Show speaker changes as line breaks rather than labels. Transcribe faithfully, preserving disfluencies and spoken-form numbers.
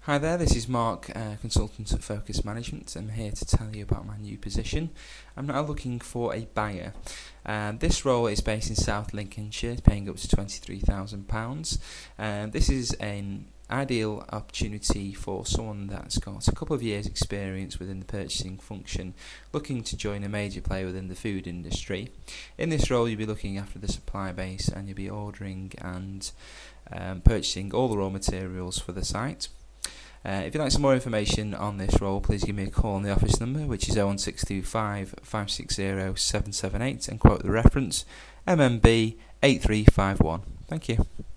Hi there, this is Mark, uh, consultant at Focus Management. I'm here to tell you about my new position. I'm now looking for a buyer. Uh, this role is based in South Lincolnshire, paying up to twenty-three thousand pounds. Uh, this is an ideal opportunity for someone that's got a couple of years experience within the purchasing function, looking to join a major player within the food industry. In this role you'll be looking after the supply base and you'll be ordering and um, purchasing all the raw materials for the site. Uh, if you'd like some more information on this role, please give me a call on the office number, which is oh one six two five, five six zero, seven seven eight, and quote the reference M M B eight three five one. Thank you.